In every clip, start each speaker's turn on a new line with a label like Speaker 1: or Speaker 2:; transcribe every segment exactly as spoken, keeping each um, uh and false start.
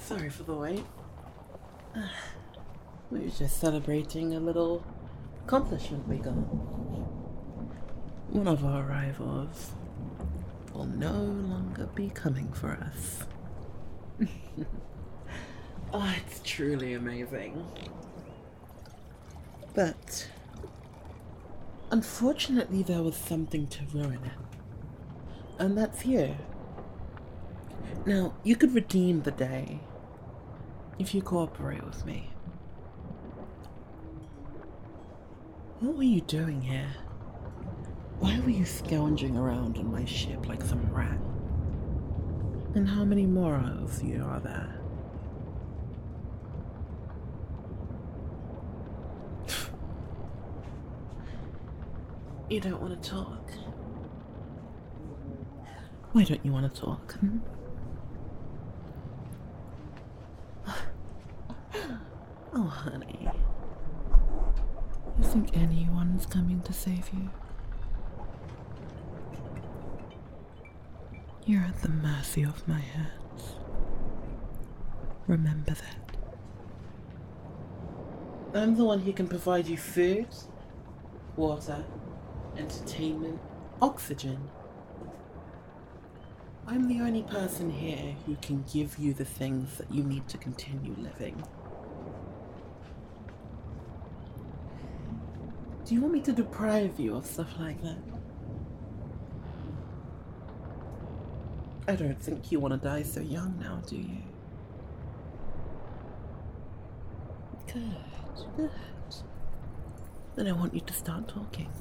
Speaker 1: Sorry for the wait. We were just celebrating a little accomplishment we got. One of our rivals will no longer be coming for us. Oh, it's truly amazing. But unfortunately there was something to ruin it. And that's you. Now, you could redeem the day if you cooperate with me. What were you doing here? Why were you scrounging around on my ship like some rat? And how many more of you are there? You don't want to talk? Why don't you want to talk? Hmm? Oh, honey. You think anyone's coming to save you? You're at the mercy of my hands. Remember that. I'm the one who can provide you food, water, entertainment, oxygen. I'm the only person here who can give you the things that you need to continue living. Do you want me to deprive you of stuff like that? I don't think you want to die so young now, do you? Good, good. Then I want you to start talking.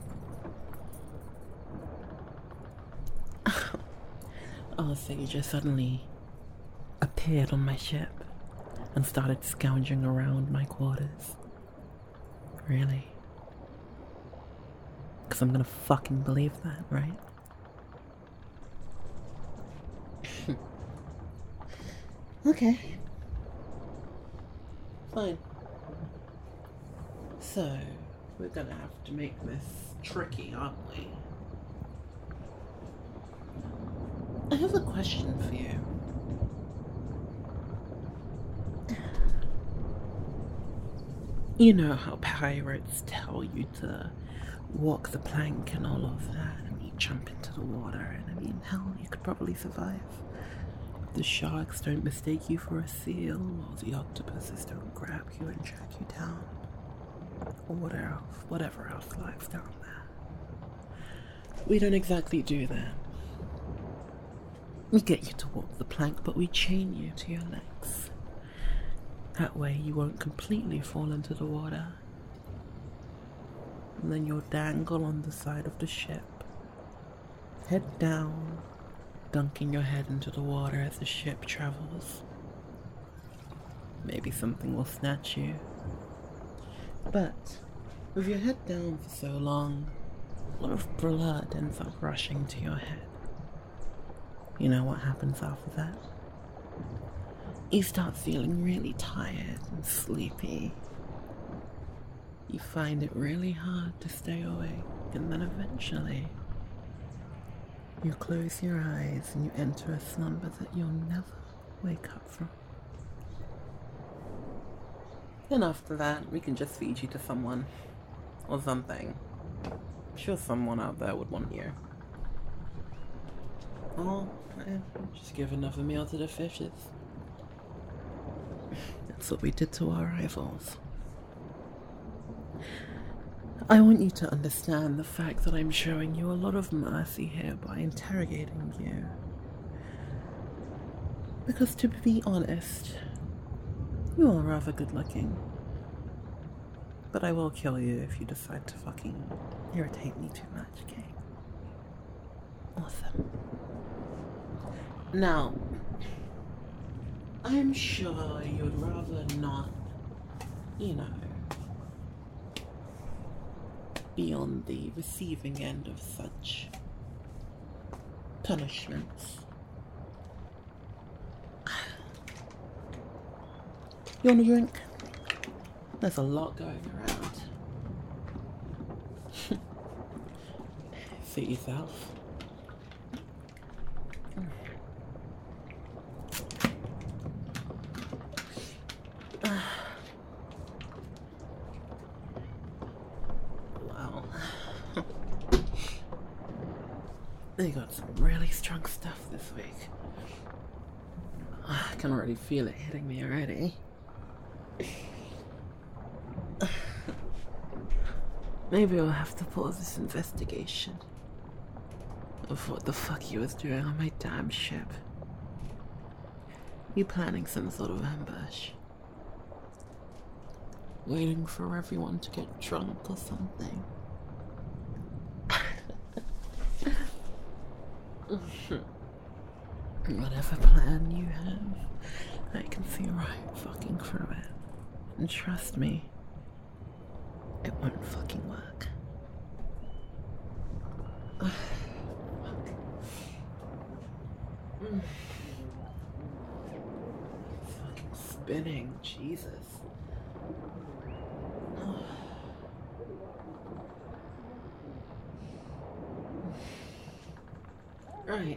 Speaker 1: Oh, so you just suddenly appeared on my ship and started scrounging around my quarters. Really? Because I'm gonna fucking believe that, right? Okay. Fine. So, we're gonna have to make this tricky, aren't we? I have a question for you. You know how pirates tell you to walk the plank and all of that, and you jump into the water, and I mean, hell, you could probably survive. The sharks don't mistake you for a seal, or the octopuses don't grab you and track you down, or whatever else, whatever else lies down there. We don't exactly do that. We get you to walk the plank, but we chain you to your legs. That way you won't completely fall into the water. And then you'll dangle on the side of the ship, head down, dunking your head into the water as the ship travels. Maybe something will snatch you. But with your head down for so long, a lot of blood ends up rushing to your head. You know what happens after that? You start feeling really tired and sleepy. You find it really hard to stay awake, and then eventually you close your eyes and you enter a slumber that you'll never wake up from. And after that, we can just feed you to someone. Or something. I'm sure someone out there would want you. Oh, eh, just give another meal to the fishes. That's what we did to our rivals. I want you to understand the fact that I'm showing you a lot of mercy here by interrogating you. Because to be honest, you are rather good looking. But I will kill you if you decide to fucking irritate me too much, okay? Awesome. Now, I'm sure you'd rather not, you know, be on the receiving end of such punishments. You want a drink? There's a lot going around. Suit yourself. They got some really strong stuff this week. I can already feel it hitting me already. Maybe I'll have to pause this investigation of what the fuck you was doing on my damn ship. You planning some sort of ambush? Waiting for everyone to get drunk or something? Whatever plan you have, I can see right fucking through it. And trust me, it won't fucking work. Fucking spinning, Jesus. Right.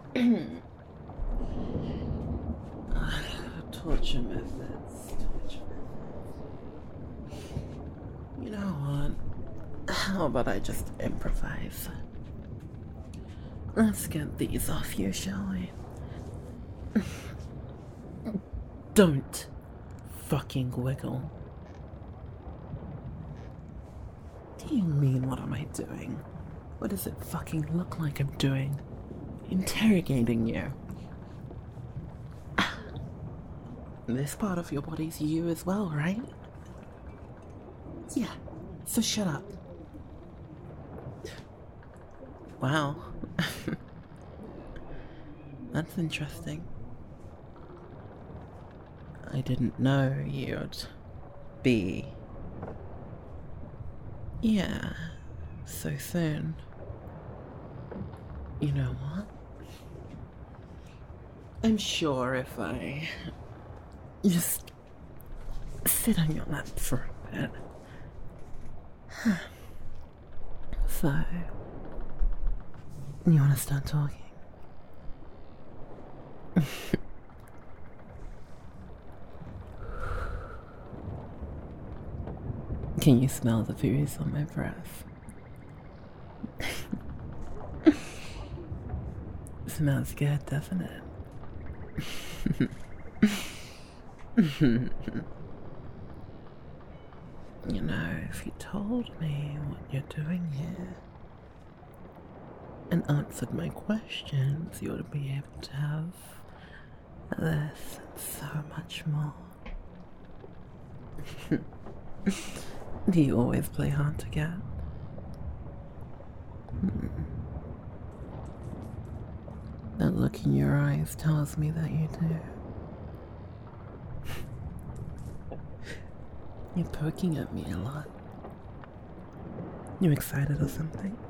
Speaker 1: Torture methods. Torture methods. You know what? How about I just improvise? Let's get these off you, shall we? Don't fucking wiggle. Do you mean what am I doing? What does it fucking look like I'm doing? Interrogating you. This part of your body's you as well, right? Yeah, so shut up. Wow. That's interesting. I didn't know you'd be... Yeah, so soon. You know what? I'm sure if I just sit on your lap for a bit. So, you want to start talking? Can you smell the booze on my breath? Smells good, doesn't it? You know, if you told me what you're doing here and answered my questions, you would be able to have this and so much more. Do you always play hard to get? Hmm. That look in your eyes tells me that you do. You're poking at me a lot. You excited or something?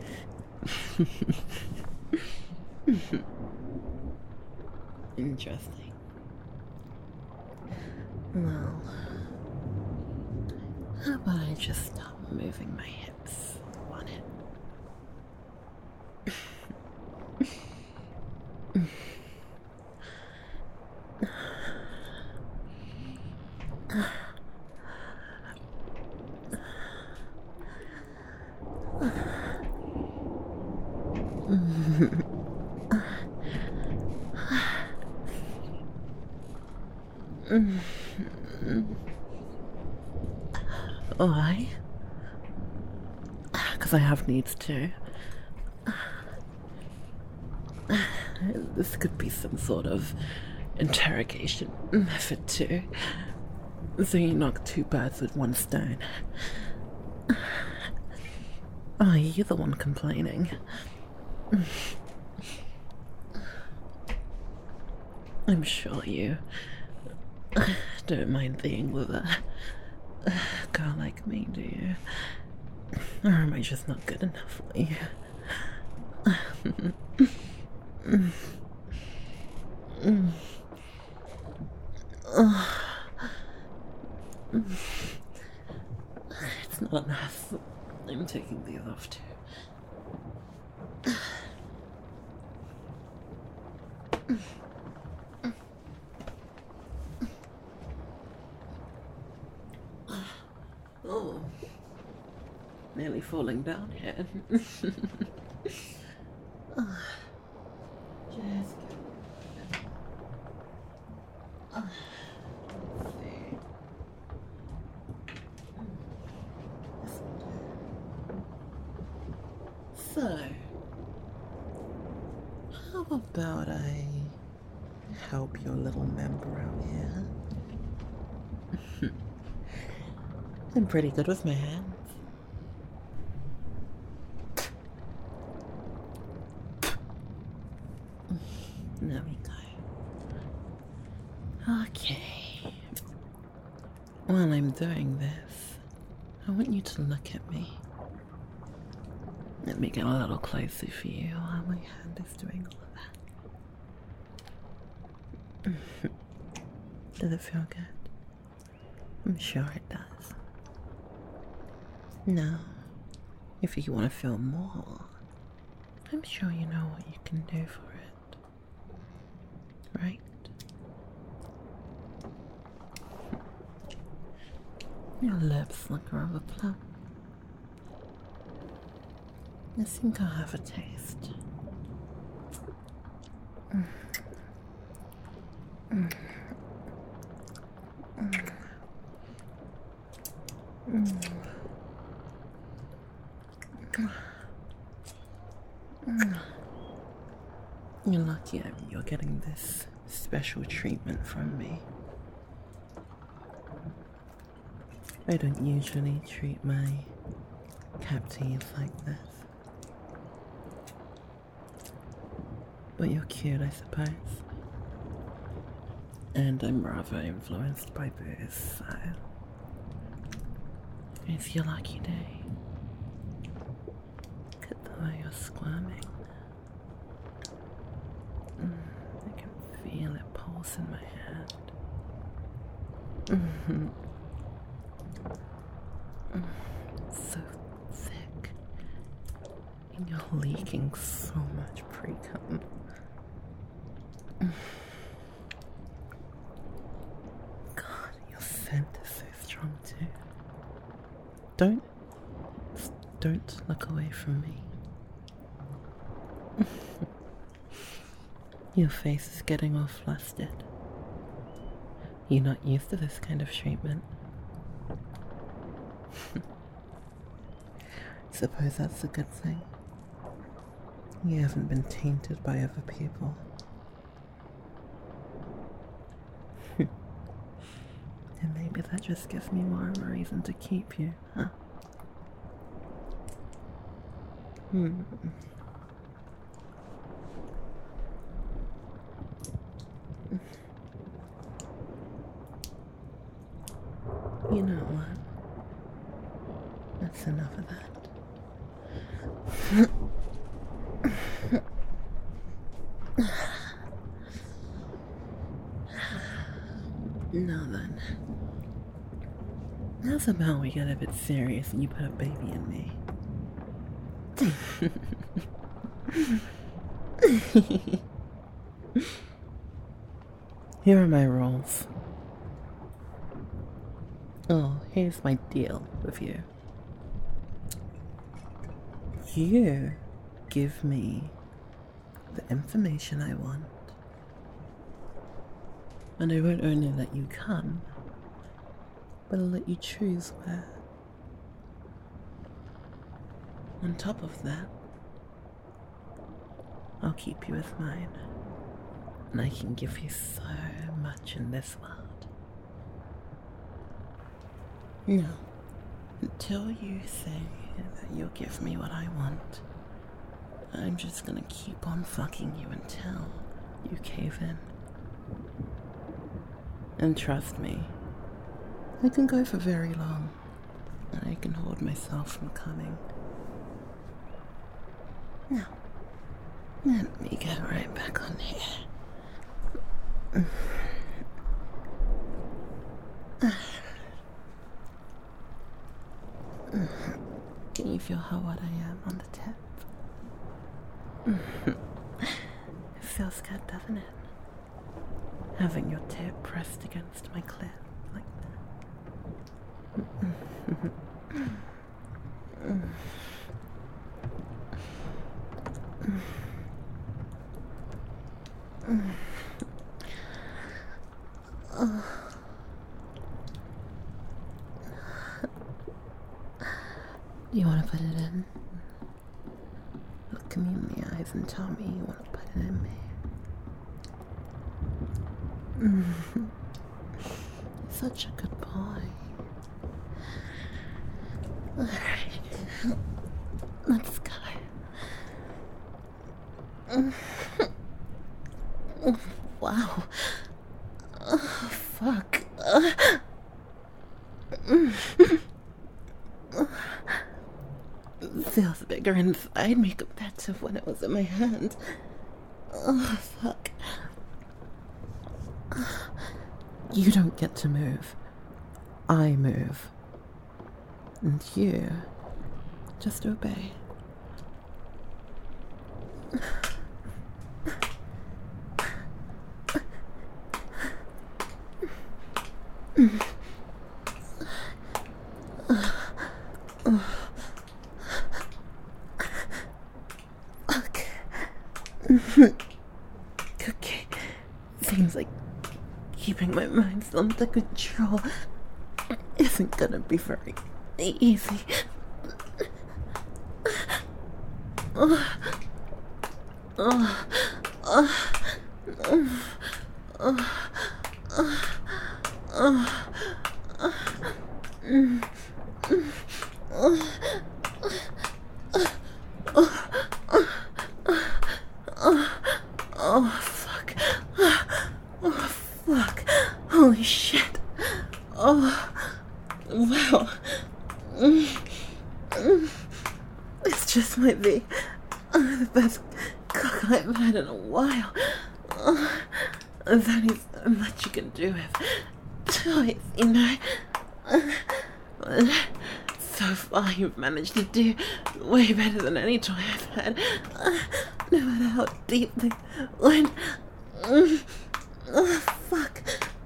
Speaker 1: Interesting. Well, how about I just stop moving my hips on it? Why? Because I have needs too. This could be some sort of interrogation method too. So you knock two birds with one stone. Oh, you're the one complaining. I'm sure you don't mind being with a girl like me, do you? Or am I just not good enough for you? It's not enough. I'm taking these off too. Oh, nearly falling down here. Just uh, let's see. This will do. So, how about I help your little member out here? I'm pretty good with my hands. There we go. Okay. While I'm doing this, I want you to look at me. Let me get a little closer for you while my hand is doing all of that. Does it feel good? I'm sure it does. Now, if you want to feel more, I'm sure you know what you can do for it. Right? Your lips look rather plump. I think I'll have a taste. Mm. Mm. Mm. Mm. Mm. You're lucky you're getting this special treatment from me. I don't usually treat my captives like this. But you're cute, I suppose. And I'm rather influenced by booze, so it's your lucky day. Look at the way you're squirming. Mm, I can feel it pulse in my hand. Mm-hmm. Mm, so thick. And you're leaking so much pre-cum. Mm. God, your scent is so strong too. Don't, don't look away from me. Your face is getting all flustered. You're not used to this kind of treatment. Suppose that's a good thing. You haven't been tainted by other people. And maybe that just gives me more of a reason to keep you, huh? Hmm. You know what? That's enough of that. Now then, how's about we get a bit serious and you put a baby in me? Here are my rules. Oh, here's my deal with you. You give me the information I want, and I won't only let you come, but I'll let you choose where. On top of that, I'll keep you as mine, and I can give you so much in this world. Now, until you say that you'll give me what I want, I'm just gonna keep on fucking you until you cave in. And trust me, I can go for very long, and I can hold myself from coming. Now, let me get right back on here. Can you feel how wet I am on the tip? It feels good, doesn't it? Having your tip pressed against my clit like that. You want to put it in? Look me in the eyes and tell me you want to put it in me. Mm. Such a good boy. Alright. Let's go. Wow. Oh, fuck. Feels bigger inside me compared to when it was in my hand. Oh, fuck. You don't get to move. I move. And you just obey. Okay. Seems like keeping my mind under control isn't gonna be very easy. Oh. Oh. Oh. Oh. Oh. Oh. Mm. Mm. Oh. Oh. Oh. Oh, fuck. Oh, fuck. Holy shit. Oh. Wow. Mm. Mm. This just might be uh, the best cock I've had in a while. Oh. There's only so much you can do with toys, you know. So far, you've managed to do way better than any toy I've had. No matter how deep they went. Oh, fuck.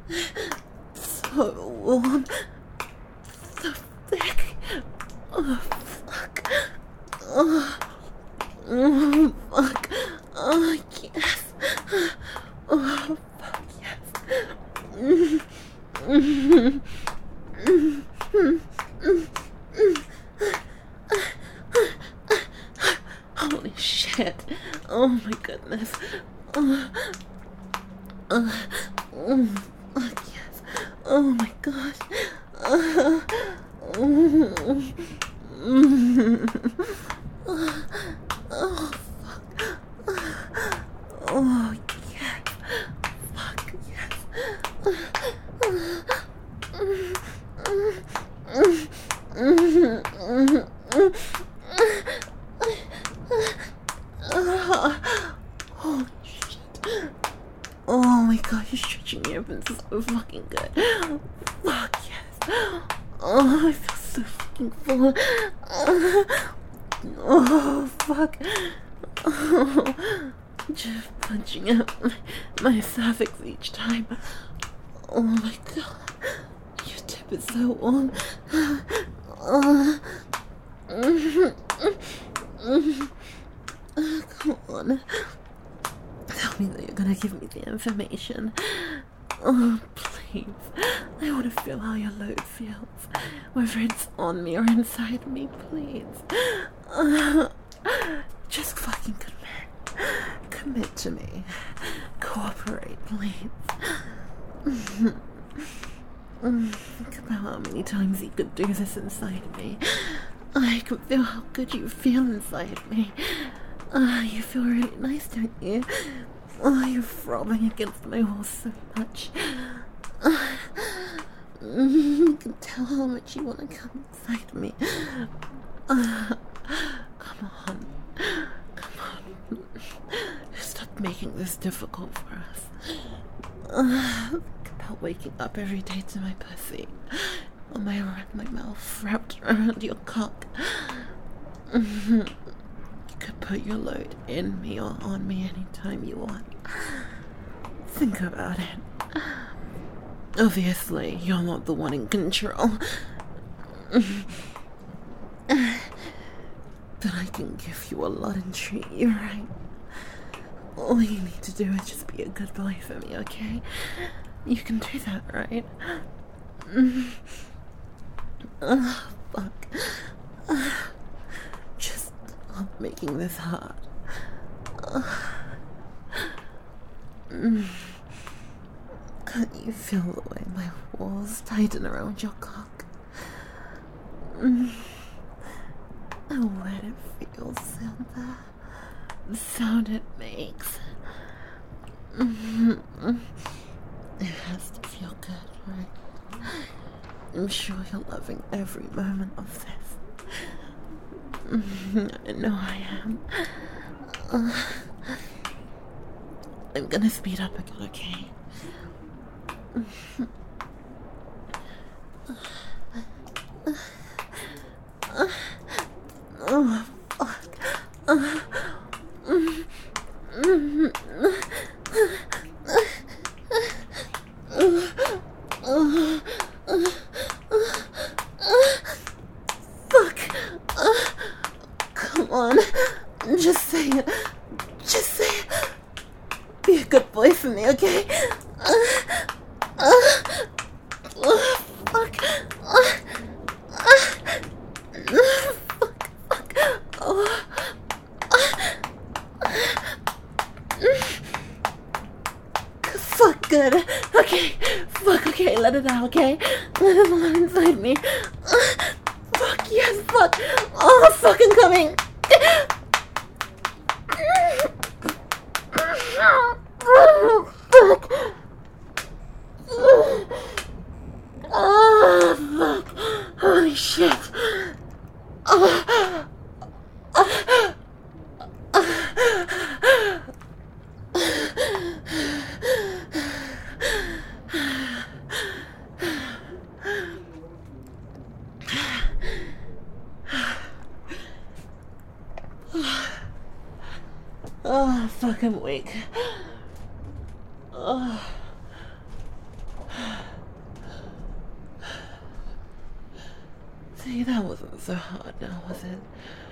Speaker 1: So warm. So thick. Oh, fuck. Oh, oh fuck. Oh, yes. Oh, fuck, yes. Mm. Mm. Mm. Mm. Mm. Holy shit. Oh my goodness. Oh, oh, oh, fuck yes. Oh my gosh. Oh, oh, oh, oh fuck. Oh yes. Fuck yes. Oh shit. Oh my god, you're stretching me open so fucking good. Fuck yes. Oh, I feel so fucking full. Oh fuck. Oh, just punching out my, my cervix each time. Oh my god. Your tip is so warm. Oh. Oh, come on. Tell me that you're gonna give me the information. Oh, please. I want to feel how your load feels. Whether it's on me or inside me, please. Uh, just fucking commit. Commit to me. Cooperate, please. Think about how many times you could do this inside me. I can feel how good you feel inside me. Uh, you feel really nice, don't you? Oh, you're throbbing against my wall so much. Uh, you can tell how much you want to come inside me. Uh, come on. Come on. Stop making this difficult for us. Uh, think about waking up every day to my pussy. Or my, my mouth wrapped around your cock. You could put your load in me or on me anytime you want. Think about it. Obviously, you're not the one in control. But I can give you a lot and treat you right. All you need to do is just be a good boy for me, okay? You can do that, right? Oh, fuck. making this hard. Mm. Can't you feel the way my walls tighten around your cock? Mm. How wet it feels in there. The sound it makes. Mm-hmm. It has to feel good, right? I'm sure you're loving every moment of this. Mm-hmm. I know I am. Uh, I'm gonna speed up again, okay? Mm-hmm. Uh, oh, fuck. Uh, mm, mm, fuck. Uh, come on. Just say it. Just say it. Be a good boy for me, okay? Uh, uh, uh, fuck. Uh, uh, fuck. Fuck. Oh. Fuck, good. Okay. Fuck, okay. Let it out, okay? Let it all out inside me. Uh, fuck, yes, fuck. Oh, fucking coming. Oh, fuck. Oh, fuck. Holy shit. Oh. Oh. Oh, fuck, I'm awake. Oh. See, that wasn't so hard now, was it?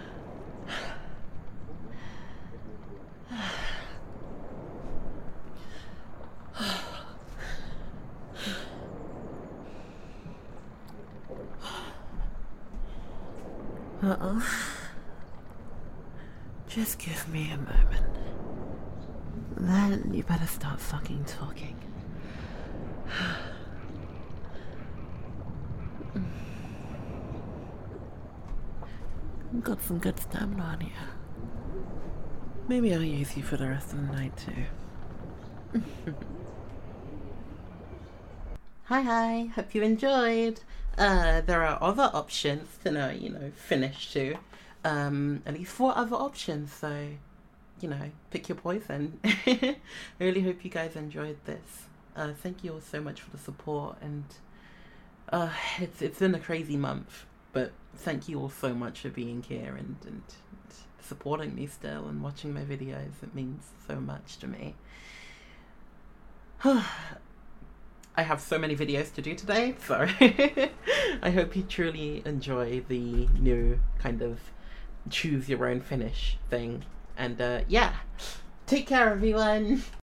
Speaker 1: Uh-oh. Just give me a moment. Then you better start fucking talking. Got some good stamina on you. Maybe I'll use you for the rest of the night too. Hi hi, hope you enjoyed. Uh, there are other options to know, you know, finish to. Um, at least four other options, so, you know, pick your poison. I really hope you guys enjoyed this. Uh, thank you all so much for the support, and uh, it's it's been a crazy month, but thank you all so much for being here and, and supporting me still and watching my videos. It means so much to me. I have so many videos to do today, so I hope you truly enjoy the new kind of choose your own finish thing. And uh, yeah, take care everyone.